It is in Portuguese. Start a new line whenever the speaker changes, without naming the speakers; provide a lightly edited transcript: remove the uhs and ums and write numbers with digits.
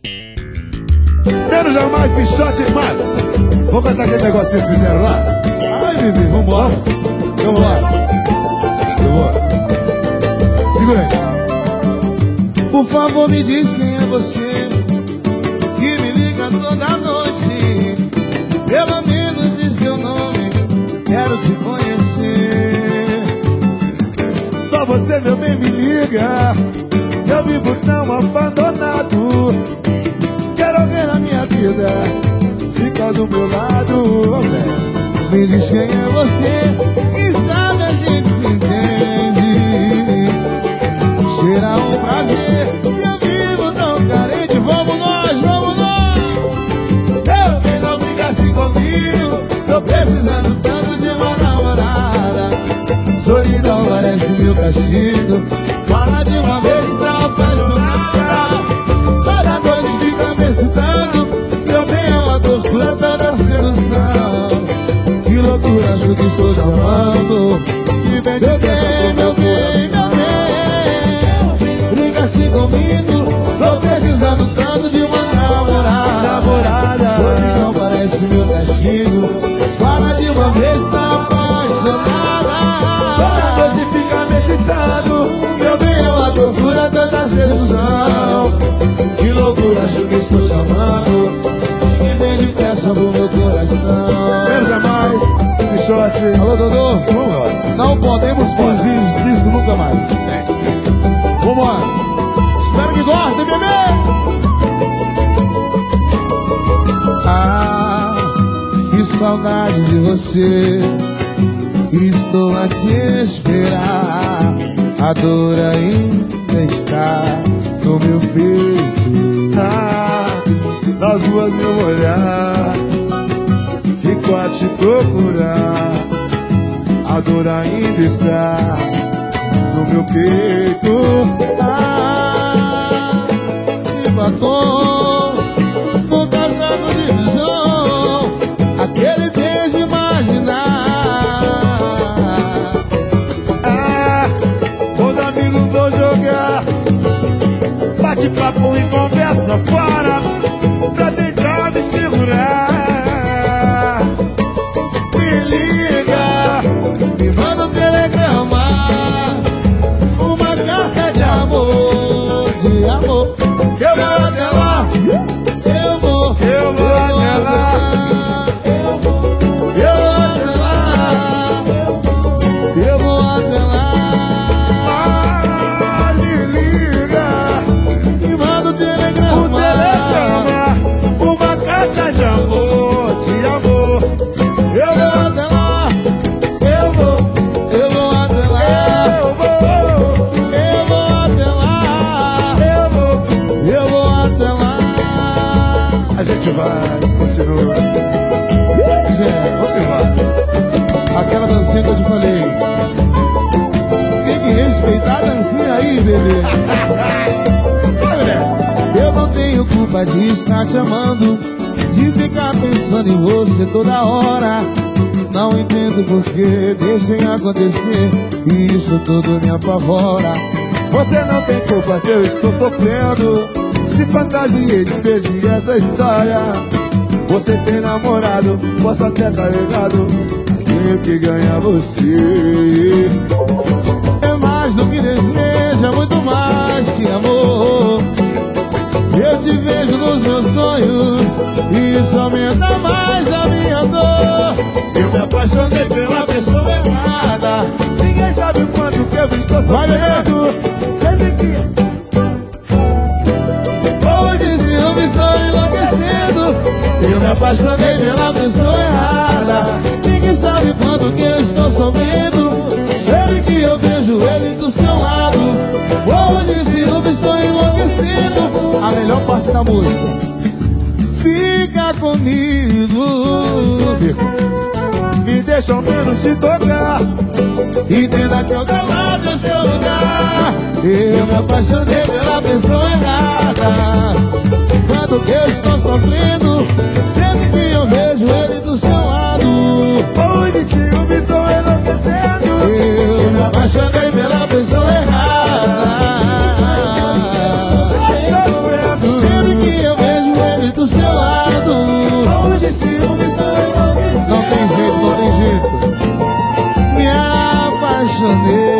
Menos jamais, Pichote, mais. Vamos cantar aquele negócio que vocês fizeram lá?
Ai, bebê, vambora.
Vamos lá. Eu vou. Segura aí.
Por favor, me diz quem é você que me liga toda noite. Pelo menos diz seu nome, quero te conhecer.
Só você, meu bem, me liga. Eu vivo tão abandonado. Quero ver a minha vida fica do meu lado.
Me diz quem é você, quem sabe a gente se entende. Cheira um prazer, eu vivo tão carente. Vamos nós, vamos nós. Eu venho não brigar assim comigo. Tô precisando tanto de uma namorada. Solidão parece meu castigo. Fala de uma vez, tá apaixonada. Toda noite fica me excitando. Meu bem é uma tortura, toda sedução. Que loucura, acho que estou te amando. E vem meu bem, meu bem, meu bem. Brinca assim comigo. Tô precisando tanto de uma namorada. Solidão parece meu castigo. Mas fala de uma vez, tá apaixonada.
Toda noite fica me excitando.
Meu bem é uma tortura, tanta sedução. Que loucura, acho que estou chamando. Assim vem depressa pro meu coração.
Menos jamais, Pichote.
Alô, Dodô.
Vamos lá.
Não podemos fugir disso nunca mais. Vambora. Espero que gostem, bebê. Ah, que saudade de você. Estou a te esperar. A dor ainda está no meu peito.
Nas ruas meu olhar fico a te procurar. A dor ainda está no meu peito.
De batom, no casado de visão, aquele beijo imaginar.
Os amigos vão jogar bate-papo e conversa fora pra tentar me segurar.
Me liga, me manda um telegrama, uma carta de amor, de amor. Eu vou até lá, eu vou até lá, eu vou até lá, eu vou até lá.
Me liga,
Me manda um telegrama,
uma carta de amor, de amor.
eu vou até lá, eu vou até lá, eu vou até lá, eu vou até lá.
A gente vai, continua.
Você vai. Aquela dancinha que eu te falei. Tem que respeitar a dancinha aí, bebê. Eu não tenho culpa de estar te amando, de ficar pensando em você toda hora. Não entendo por que deixem acontecer, e isso tudo me apavora.
Você não tem culpa se eu estou sofrendo. Se fantasiei de perder essa história. Você tem namorado, posso até estar ligado. Tenho que ganhar você.
É mais do que desejo, é muito mais que amor. Eu te vejo nos meus sonhos, e isso aumenta mais a minha dor.
Eu me apaixonei pela pessoa errada. Ninguém sabe o quanto que eu estou sofrendo. Sempre que
Hoje ciúme, estou enlouquecendo. Eu me apaixonei pela pessoa errada. Ninguém sabe quanto que eu estou sofrendo. Sempre que eu vejo ele do seu lado. Hoje ciúme, estou enlouquecendo. A melhor parte da música. Fica comigo.
me deixa ao menos te tocar.
Entenda que ao teu lado é seu lugar. Eu me apaixonei pela pessoa errada. Quando que eu estou sofrendo, sempre que eu vejo ele do seu lado.
Oi, de ciúme, estou enlouquecendo.
Eu me apaixonei pela pessoa errada. Sempre que eu vejo Esse ciúme só enlouqueceu.
Não tem jeito, não tem jeito.
Me apaixonei.